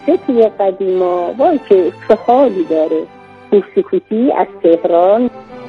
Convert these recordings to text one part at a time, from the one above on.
توی قدیما وای چه حالی داره. سکوتی از تهران.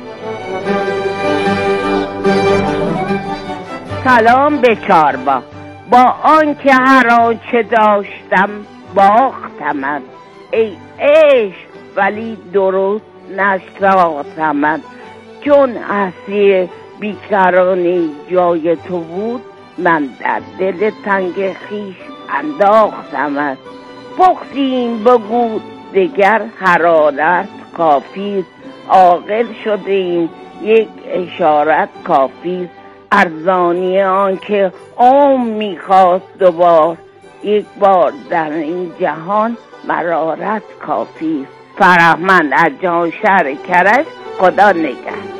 سلام به چاربا. با آنکه هر آنچه داشتم باختمت، ای عشق ولی درست نشناختمت. چون اصلی بیکرانی جای تو بود، من در دل تنگ خیش انداختمت. پختیم بگو دگر حرارت کافیست، عاقل شدیم یک اشارت کافیست. ارزانی آن که میخواست دوبار، یک بار در این جهان مرارت کافیست. فرهمند از جان شهر کرج، خدا نگهدار.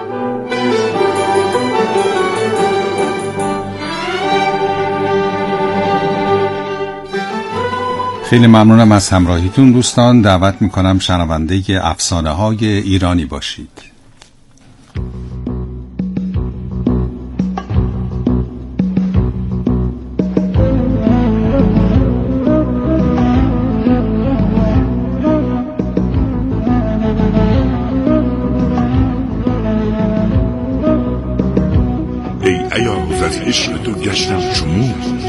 خیلی ممنونم از همراهیتون دوستان. دعوت میکنم شنونده افسانه های ایرانی باشید. ای ایاز از عشق تو گشتم چمون،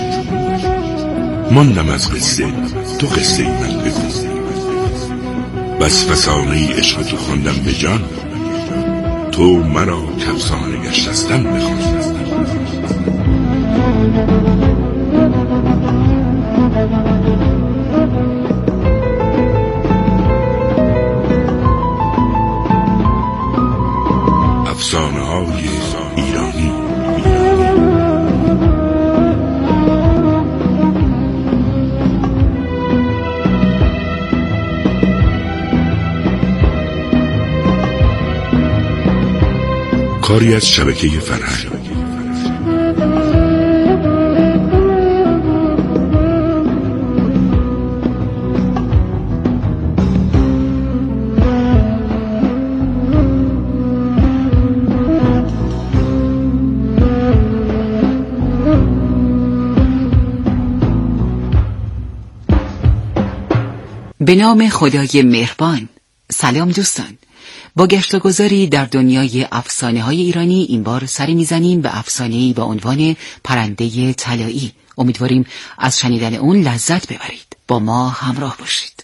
ماندم از قصه تو قصه من بگو. بس فسانه عشق تو خواندم به جان، تو مرا کفسانه گشتستم بخوان. افسانه های ایرانی. کاری از شبکه فرهنگ. به نام خدای مهربان. سلام دوستان، با گشت و گذاری در دنیای افسانه های ایرانی این بار سری میزنیم به افسانه‌ای با عنوان پرنده طلایی. امیدواریم از شنیدن اون لذت ببرید. با ما همراه باشید.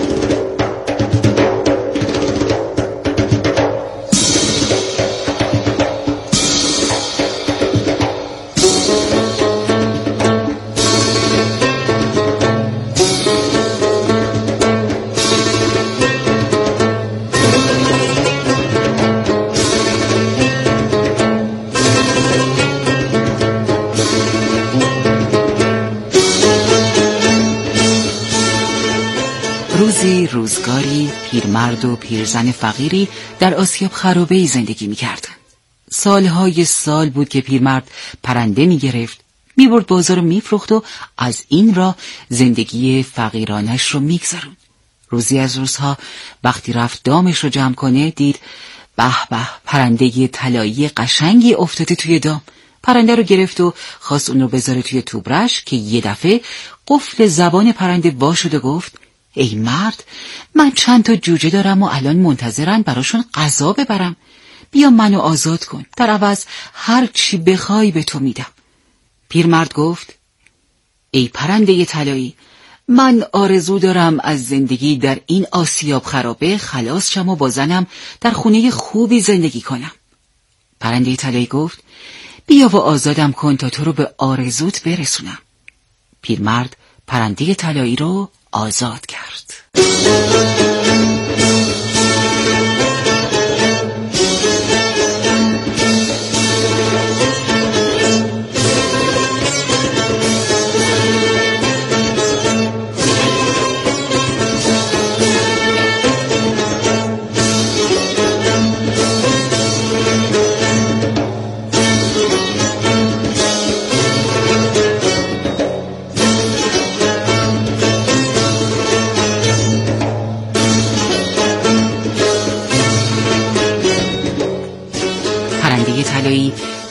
روزگاری پیرمرد و پیرزن فقیری در آسیاب خرابه‌ای زندگی می‌کردند. سالهای سال بود که پیرمرد پرنده می‌گرفت، می‌برد بازار و می‌فروخت و از این راه زندگی فقیرانش رو می‌گذروند. روزی از روزها وقتی رفت دامش رو جمع کنه، دید به به پرنده طلایی قشنگی افتاده توی دام. پرنده رو گرفت و خواست اون رو بذاره توی توبرش که یه دفعه قفل زبان پرنده وا شد و گفت: ای مرد، من چند تا جوجه دارم و الان منتظرن براشون غذا ببرم. بیا منو آزاد کن، در عوض هر چی بخوای به تو میدم. پیرمرد گفت: ای پرنده طلایی، من آرزو دارم از زندگی در این آسیاب خرابه خلاص شم و با زنم در خونه خوبی زندگی کنم. پرنده طلایی گفت: بیا و آزادم کن تا تو رو به آرزوت برسونم. پیرمرد پرنده طلایی رو آزاد کرد.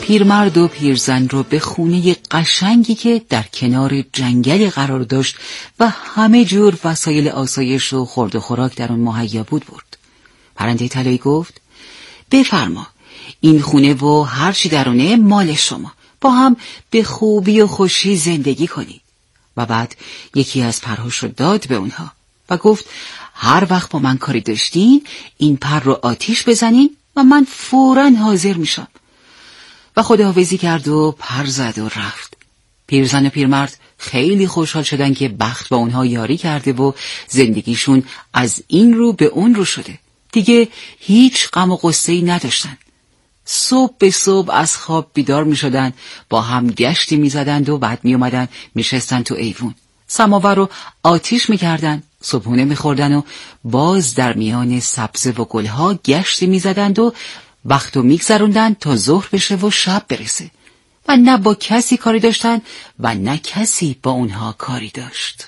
پیرمرد و پیرزن رو به خونه قشنگی که در کنار جنگل قرار داشت و همه جور وسایل آسایش و خورد و خوراک در اون مهیا بود برد. پرنده طلایی گفت بفرما، این خونه و هر چی درونه مال شما، با هم به خوبی و خوشی زندگی کنید. و بعد یکی از پرهاش رو داد به اونها و گفت هر وقت با من کاری داشتین این پر رو آتیش بزنین و من فوراً حاضر میشم. و خداحافظی کرد و پر زد و رفت. پیرزن و پیرمرد خیلی خوشحال شدن که بخت با اونها یاری کرده و زندگیشون از این رو به اون رو شده. دیگه هیچ غم و غصه‌ای نداشتن. صبح به صبح از خواب بیدار می شدن، با هم گشتی می زدند و بعد می اومدن می شستن تو ایوون. سماور رو آتیش می کردن، صبحونه می خوردن و باز در میان سبزه و گلها گشتی می زدند و وقتو می گذروندن تا ظهر بشه و شب برسه. و نه با کسی کاری داشتن و نه کسی با اونها کاری داشت.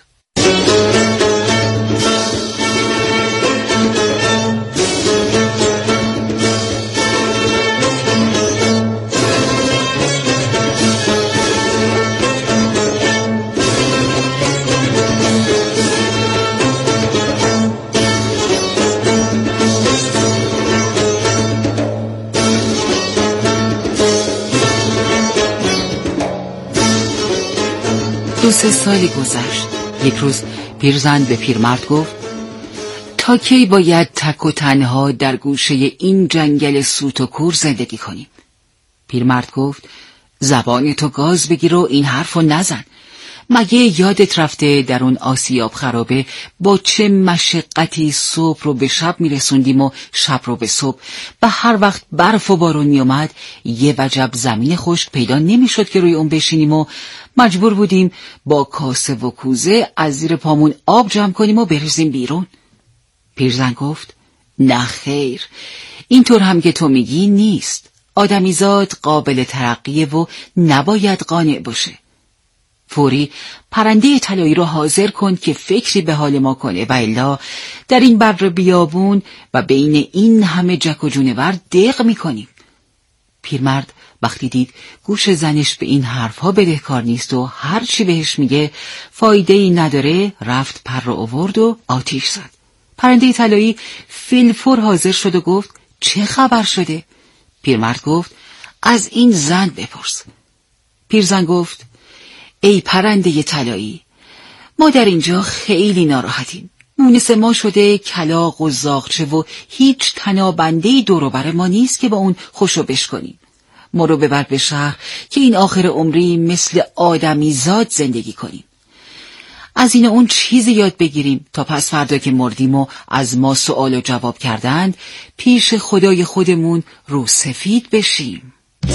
2-3 سالی گذشت. یک روز پیرزن به پیرمرد گفت تا کی باید تک و تنها در گوشه این جنگل سوت و کور زندگی کنیم؟ پیرمرد گفت زبان تو گاز بگیر و این حرفو نزن. مگه یادت رفته در اون آسیاب خرابه با چه مشقتی صبح رو به شب میرسوندیم و شب رو به صبح، و هر وقت برف و بارون میومد یه وجب زمین خشک پیدا نمیشد که روی اون بشینیم و مجبور بودیم با کاسه و کوزه از زیر پامون آب جمع کنیم و بریزیم بیرون. پیرزن گفت نه خیر، اینطور هم که تو میگی نیست. آدمیزاد قابل ترقیه و نباید قانع باشه. فوری پرنده طلایی رو حاضر کن که فکری به حال ما کنه، و الا در این بر بیابون و بین این همه جک و جونور دق میکنیم. پیرمرد وقتی دید گوش زنش به این حرفها بدهکار نیست و هر چی بهش میگه فایده‌ای نداره، رفت پر رو آورد و آتیش زد. پرنده طلایی فیلفور حاضر شد و گفت چه خبر شده؟ پیرمرد گفت از این زن بپرس. پیرزن گفت ای پرنده طلایی، ما در اینجا خیلی ناراحتیم. مونس ما شده کلاغ و زاغچه و هیچ تنابنده‌ای دور و بر ما نیست که با اون خوشو بش کنیم. ما رو ببر به شهر که این آخر عمری مثل آدمی زاد زندگی کنیم. از این اون چیزی یاد بگیریم تا پس فردا که مردیم و از ما سوال و جواب کردند پیش خدای خودمون رو سفید بشیم.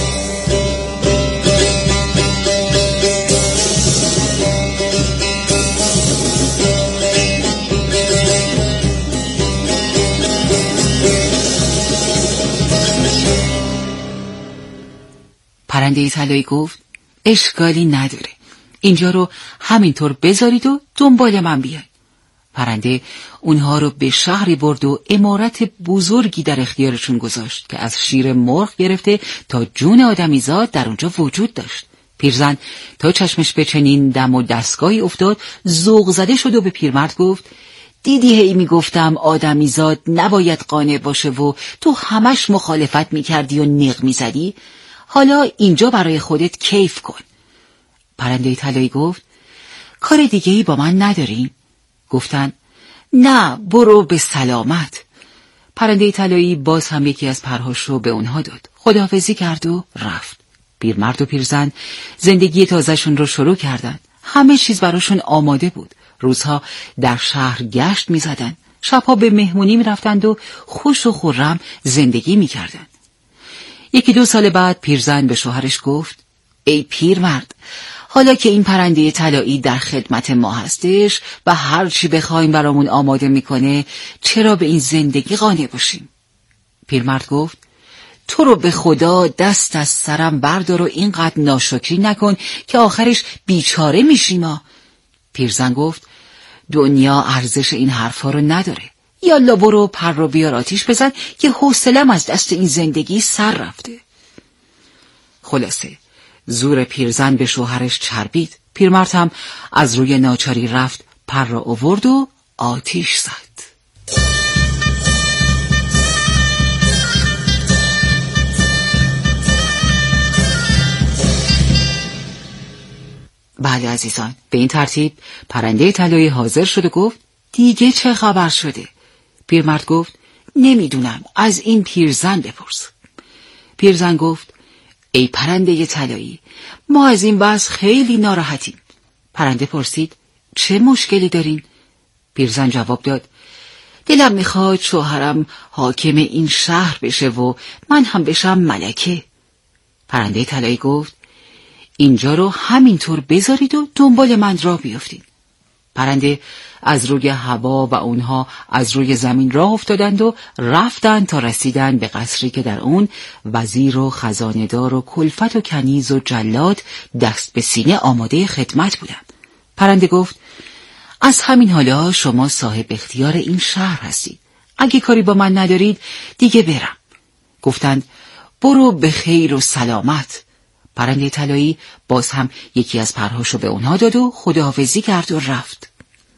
پرنده طلایی گفت اشکالی نداره، اینجا رو همینطور بذارید و دنبال من بیاید. پرنده اونها رو به شهری برد و عمارت بزرگی در اختیارشون گذاشت که از شیر مرغ گرفته تا جون آدمیزاد در اونجا وجود داشت. پیرزن تا چشمش به چنین دم و دستگاهی افتاد ذوق زده شد و به پیرمرد گفت دیدی هی میگفتم آدمیزاد نباید قانع باشه و تو همش مخالفت میکردی و نق میزدی؟ حالا اینجا برای خودت کیف کن. پرنده طلایی گفت کار دیگه‌ای با من نداریم؟ گفتن نه، برو به سلامت. پرنده طلایی باز هم یکی از پرهاش رو به اونها داد، خداحافظی کرد و رفت. پیرمرد و پیرزن زندگی تازه‌شون رو شروع کردن. همه چیز براشون آماده بود. روزها در شهر گشت می‌زدن، شبها به مهمونی می‌رفتند و خوش و خرم زندگی می‌کردند. 1-2 سال بعد پیرزن به شوهرش گفت ای پیرمرد، حالا که این پرنده طلایی در خدمت ما هستش و هر چی بخوایم برامون آماده میکنه، چرا به این زندگی قانع باشیم؟ پیرمرد گفت تو رو به خدا دست از سرم بردار و اینقدر ناشکری نکن که آخرش بیچاره میشیم. پیرزن گفت دنیا ارزش این حرفا رو نداره. یالا برو پر رو بیار آتیش بزن که حوصله‌ام از دست این زندگی سر رفته. خلاصه زور پیرزن به شوهرش چربید. پیرمرد هم از روی ناچاری رفت، پر را آورد و آتیش زد. بله عزیزان، به این ترتیب پرنده طلایی حاضر شد و گفت دیگه چه خبر شده؟ پیرمرد گفت نمیدونم، از این پیرزن بپرس. پیرزن گفت ای پرنده طلایی، ما از این وضع خیلی ناراحتیم. پرنده پرسید چه مشکلی دارین؟ پیرزن جواب داد دلم میخواد شوهرم حاکم این شهر بشه و من هم بشم ملکه. پرنده طلایی گفت اینجا رو همینطور بذارید و دنبال من راه بیافتید. پرنده از روی هوا و اونها از روی زمین راه افتادند و رفتند تا رسیدند به قصری که در اون وزیر و خزانه‌دار و کلفت و کنیز و جلاد دست به سینه آماده خدمت بودند. پرنده گفت از همین حالا شما صاحب اختیار این شهر هستید. اگه کاری با من ندارید دیگه برم. گفتند برو به خیر و سلامت. پرنده طلایی باز هم یکی از پرهاشو به اونها داد و خداحافظی کرد و رفت.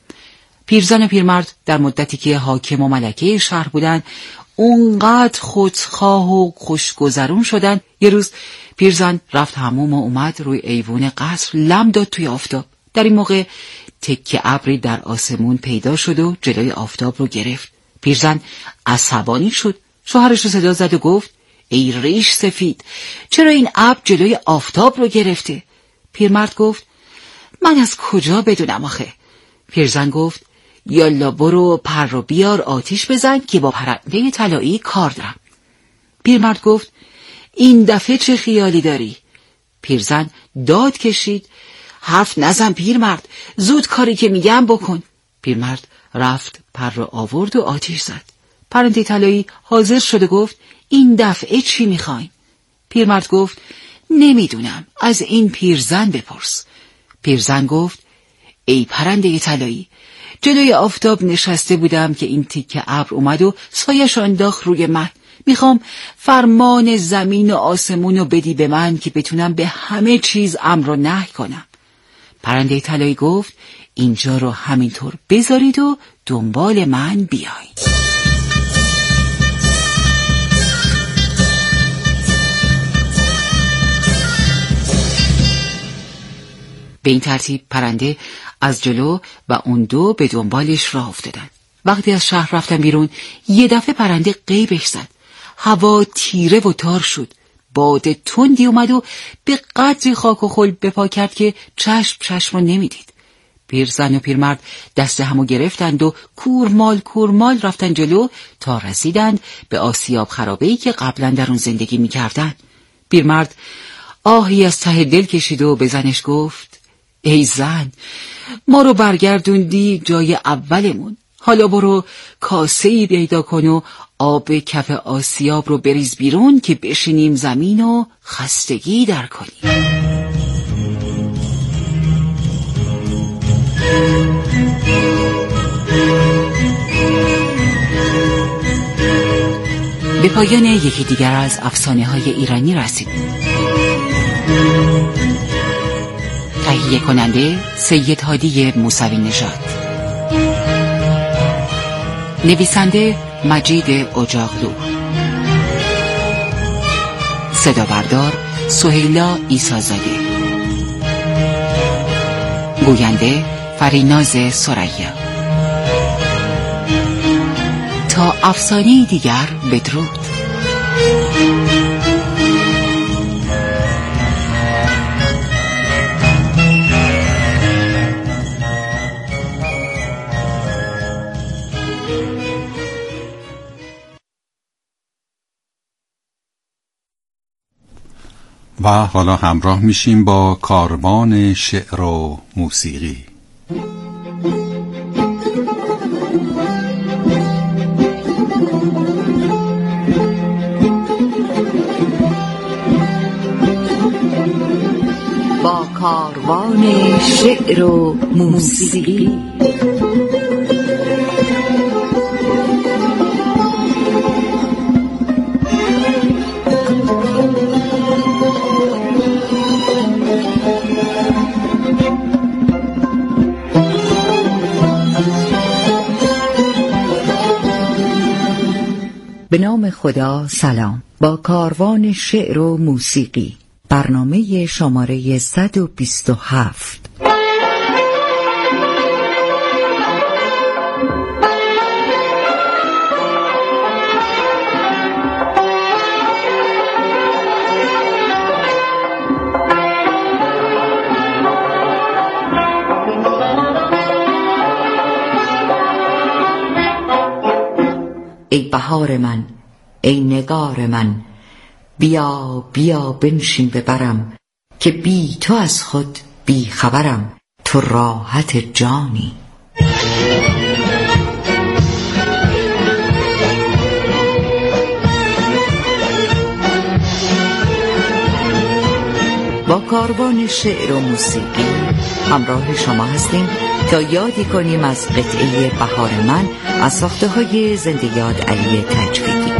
پیرزن و پیرمرد در مدتی که حاکم و ملکه شهر بودن اونقدر خودخواه و خوشگذرون شدن. یه روز پیرزن رفت حموم و اومد روی ایوون قصر لم داد توی آفتاب. در این موقع تکه ابری در آسمون پیدا شد و جلوی آفتاب رو گرفت. پیرزن عصبانی شد، شوهرش رو صدا زد و گفت ای ریش سفید، چرا این ابر جلوی آفتاب رو گرفته؟ پیرمرد گفت من از کجا بدونم آخه؟ پیرزن گفت یالا برو پر رو بیار آتیش بزن که با پرنده طلایی کار دارم. پیرمرد گفت این دفعه چه خیالی داری؟ پیرزن داد کشید حرف نزن پیرمرد، زود کاری که میگم بکن. پیرمرد رفت پر رو آورد و آتیش زد. پرنده طلایی حاضر شد و گفت این دفعه چی میخواین؟ پیرمرد گفت نمیدونم، از این پیرزن بپرس. پیرزن گفت ای پرنده طلایی، جلوی آفتاب نشسته بودم که این تیکه ابر اومد و سایه‌شو انداخت روی من. میخوام فرمان زمین و آسمون رو بدی به من که بتونم به همه چیز امر و نهی کنم. پرنده طلایی گفت اینجا رو همینطور بذارید و دنبال من بیایید. به این ترتیب پرنده از جلو و اون دو به دنبالش راه افتادن. وقتی از شهر رفتن بیرون یه دفعه پرنده غیبش زد. هوا تیره و تار شد. باد تندی اومد و به قدری خاک و خل به پا کرد که چشم رو نمیدید. پیرزن و پیرمرد دست همو گرفتند و کورمال رفتن جلو تا رسیدند به آسیاب خرابه‌ای که قبلا در اون زندگی میکردن. پیرمرد آهی از ته دل کشید و به زنش گفت ای زن، ما رو برگردوندی جای اولمون. حالا برو کاسه‌ای پیدا کن و آب کف آسیاب رو بریز بیرون که بشینیم زمین و خستگی در کنیم. به پایان یکی دیگر از افسانه‌های ایرانی رسید. تهیه کننده سید هادی موسوی نژاد، نویسنده مجید اجاقلو، صدا بردار سهیلا عیسی‌زاده، گوینده فریناز سریا. تا افسانه دیگر بدرود. و حالا همراه میشیم با کاروان شعر و موسیقی. با کاروان شعر و موسیقی. به نام خدا سلام. با کاروان شعر و موسیقی، برنامه شماره 127. ای بهار من، ای نگار من، بیا بیا بنشین ببرم، که بی تو از خود بی خبرم، تو راحت جانی. با کاروان شعر و موسیقی همراه شما هستیم تا یادی کنیم از قطعه بهار من از ساخته های زنده یاد علی تجویدی.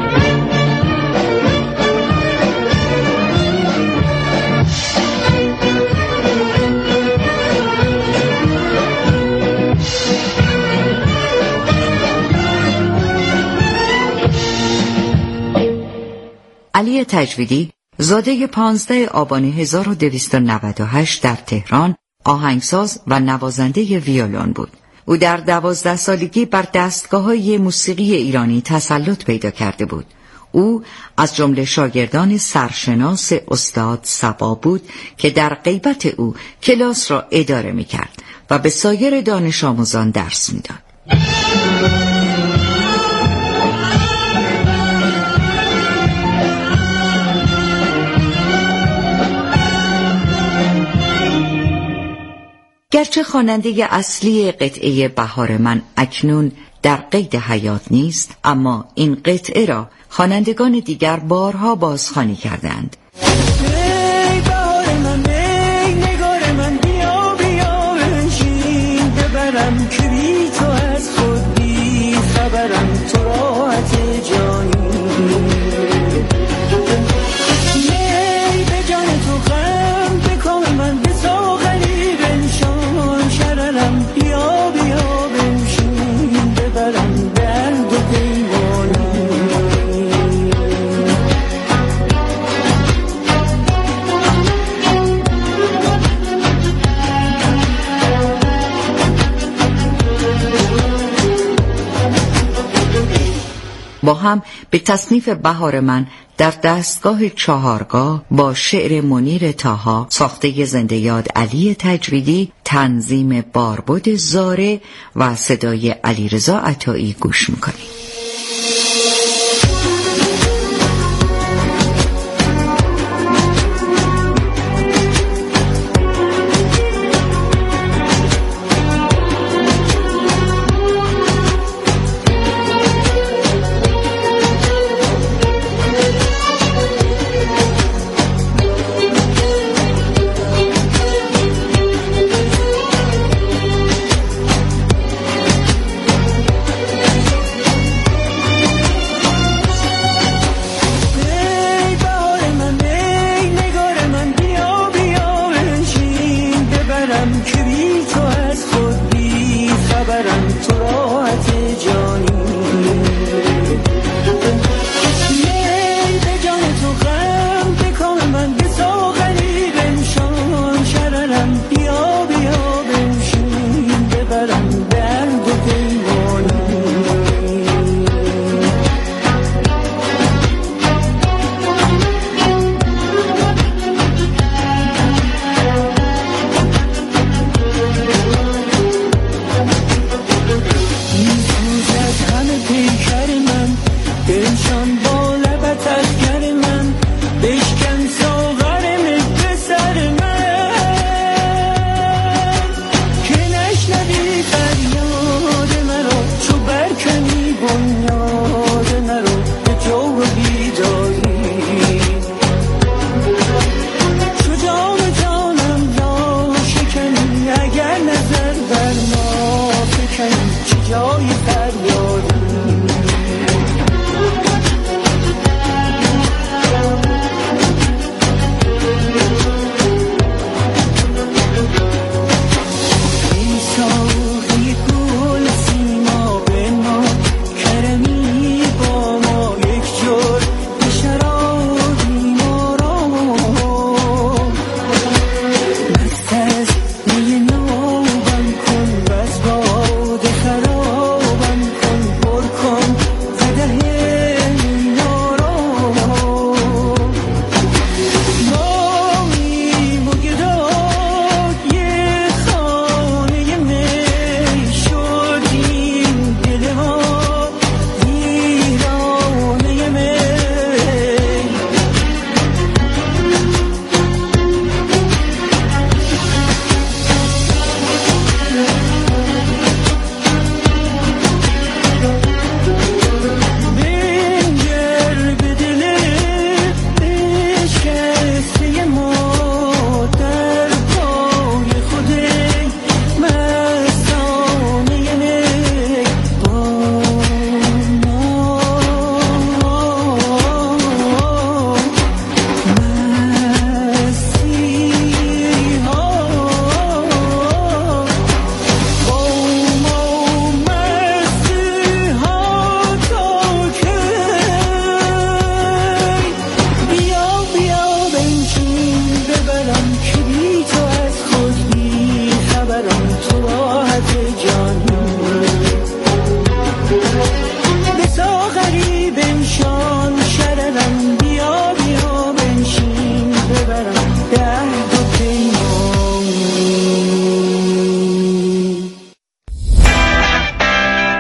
علی تجویدی زاده 15 آبان 1298 در تهران آهنگساز و نوازنده ویولون بود. او در 12 سالگی بر دستگاه‌های موسیقی ایرانی تسلط پیدا کرده بود. او از جمله شاگردان سرشناس استاد صبا بود که در غیبت او کلاس را اداره می‌کرد و به سایر دانش آموزان درس می‌داد. گرچه خواننده اصلی قطعه بهار من اکنون در قید حیات نیست، اما این قطعه را خوانندگان دیگر بارها بازخوانی کردند. ای بهار من، ای نگار من، بیا بیا بنشین ببرم، که بی تو از خود بی خبرم، تو راحت جانی. ای به جان تو غم به کام من، به ساغری بنشان شررم، بیا بیا بنشین ببرم درد و پیمانی. با هم به تصنیف بهار من در دستگاه چهارگاه با شعر منیر طاها، ساخته زنده یاد علی تجویدی، تنظیم باربد زاره و صدای علیرضا عطایی گوش میکنیم.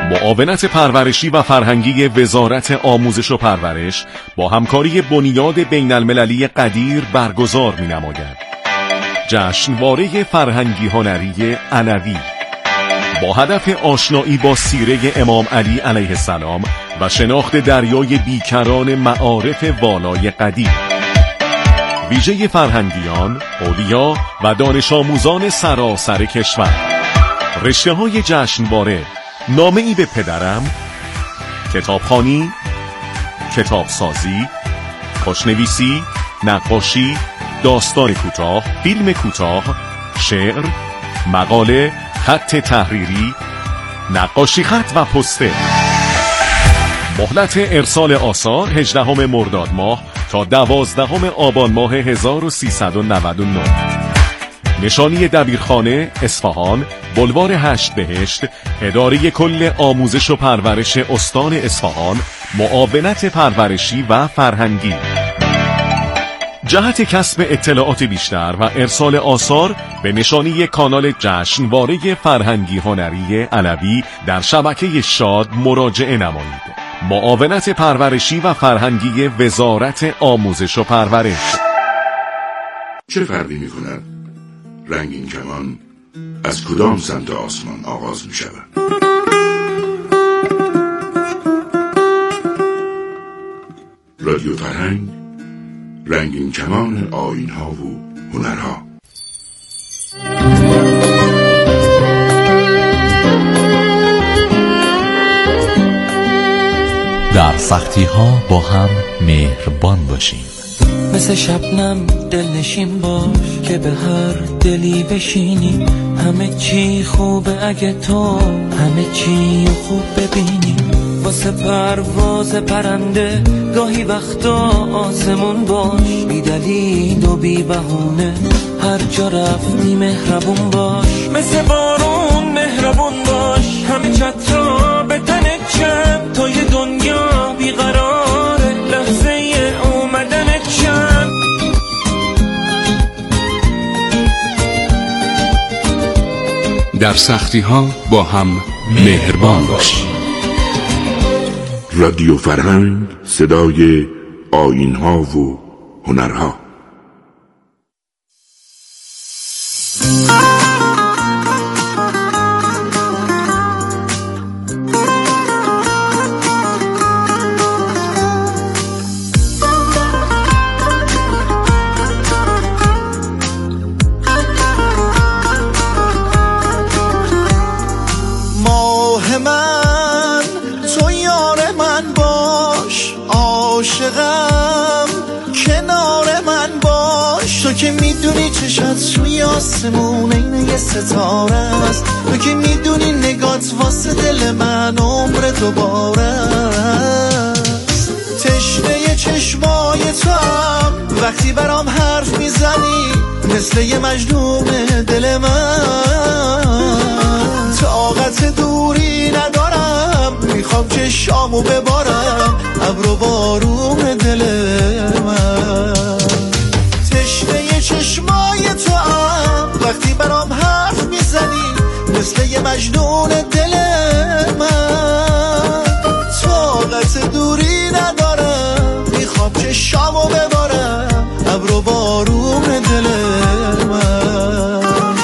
معاونت پرورشی و فرهنگی وزارت آموزش و پرورش با همکاری بنیاد بین المللی قدیر برگزار می نماید. جشنواره فرهنگی هنری علوی با هدف آشنایی با سیره امام علی علیه السلام و شناخت دریای بیکران معارف والای قدیر. ویژه فرهنگیان، اولیا و دانش آموزان سراسر کشور. رشته‌های جشنواره: نامه‌ای به پدرم، کتابخوانی، کتابسازی، خوشنویسی، نقاشی، داستان کوتاه، فیلم کوتاه، شعر، مقاله، خط تحریری، نقاشی خط و پوستر. مهلت ارسال آثار 18 مرداد ماه تا 12 آبان ماه 1399. نشانی دبیرخانه اصفهان، بلوار 8 بهشت، اداره کل آموزش و پرورش استان اصفهان، معاونت پرورشی و فرهنگی. جهت کسب اطلاعات بیشتر و ارسال آثار به نشانی کانال جشنواره فرهنگی هنری علوی در شبکه شاد مراجعه نمایید. معاونت پرورشی و فرهنگی وزارت آموزش و پرورش. چه فرقی می کند رنگین کمان از کدام سمت آسمان آغاز می شود؟ رادیو فرهنگ، رنگین کمان آیین‌ها و هنرها. در سختی ها با هم مهربان باشیم. مثل شبنم دلنشین باش که به هر دلی بشینی. همه چی خوبه اگه تو همه چی خوب ببینی. واسه پرواز پرنده گاهی وقتا آسمون باش. بی دلیل و بی بهونه هر جا رفتی مهربون باش. مثل بارون مهربون باش. همه چترا به تنت چند تا یه دنیا بیقراره لحظه اومدنت چند. در سختی ها با هم مهربان باشیم. رادیو فرهنگ، صدای آیین‌ها و هنرها. که میدونی چشات روی آسمون این یه ستاره است. تو که میدونی نگات واسه دل من عمر دوباره است. تشنه چشمای تو هم وقتی برام حرف میزنی مثل یه مجنون دل من. طاقت دوری ندارم میخوام چشامو ببارم ابر و بارون دل من. چشمای تو هم وقتی برام حرف میزنی مثل یه مجنون دل من. طاقت دوری ندارم میخوام چشامو ببارم ابر و بارون دل من.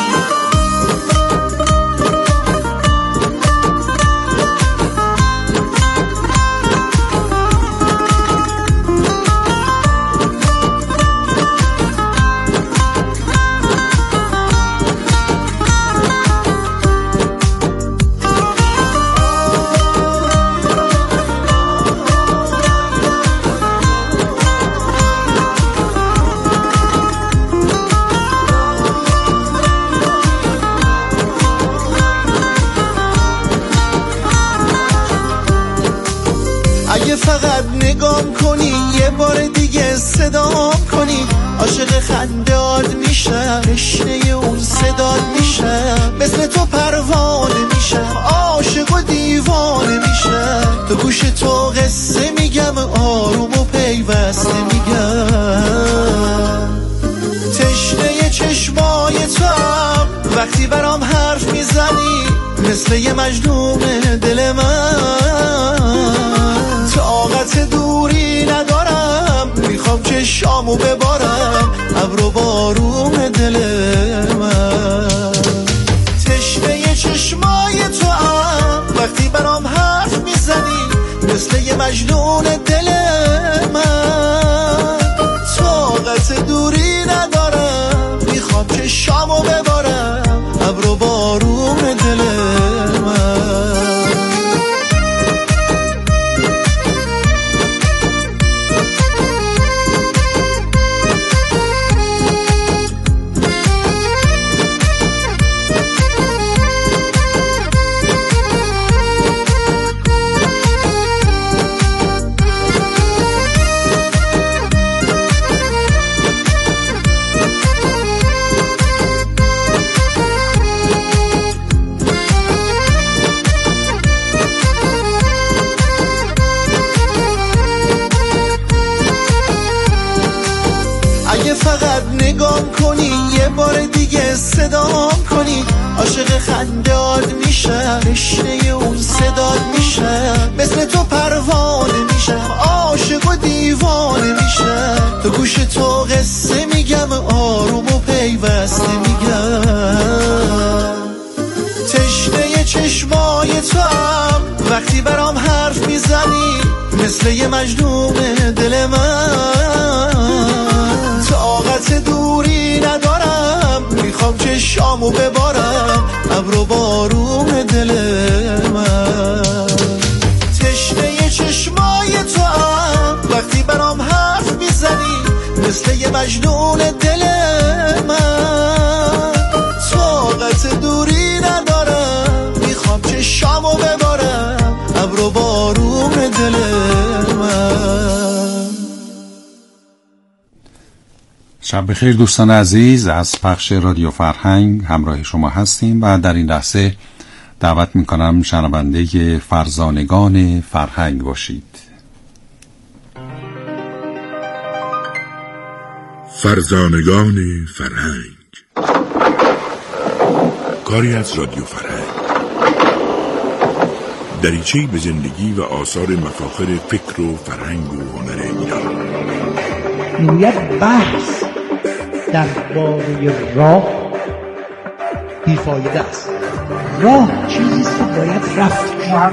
فقط نگام کنی یه بار دیگه صدام کنی عاشق خنده‌ات میشم تشنه اون صدات میشم مثل تو پروانه میشم عاشق و دیوانه میشم تو گوش تو قصه میگم آروم و پیوسته میگم تشنه چشمای تو هم وقتی برام حرف میزنی مثل یه مجنون دل من مثل یه مجنون دل من. طاقت دوری ندارم، میخوام که شامو ببارم ابر و بارون دل من. فقط نگام کنی، یه بار دیگه صدام کنی، عاشق خنده‌ات میشم، تشنه اون صدات میشم، مثل تو پروانه میشم، عاشق و دیوانه میشم، تو گوش تو قصه میگم، آروم و پیوسته میگم. تشنه چشمای تو هم وقتی برام حرف میزنی، مثل یه مجنون دل من. طاقت دوری ندارم، میخوام که شامو ببارم ابر و بارون دل من. تشنه چشمای تو هم وقتی برام حرف میزنی، مثل یه مجنون دل من. طاقت دوری ندارم، میخوام که شامو ببارم ابر و بارون دل من. شب بخیر دوستان عزیز، از پخش رادیو فرهنگ همراه شما هستیم و در این لحظه دعوت میکنم شنونده فرزانگان فرهنگ باشید. فرزانگان فرهنگ، کاری از رادیو فرهنگ، دریچه‌ای به زندگی و آثار مفاخر فکر و فرهنگ و هنر ایران. میگوید بحث درباره راه بیفایده است. راه چیزی است که باید رفت.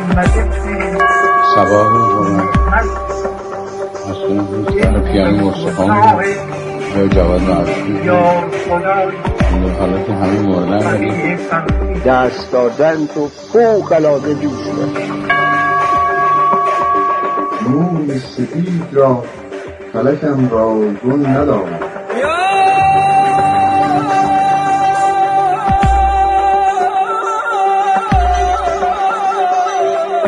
صباح روزانه مسئول دوستان پیانو مستقام یا جواد معروفی حالا که همه موردن دست دادن تو فوق العاده دوست دارم. موی سفید را فلکم را گل ندارم،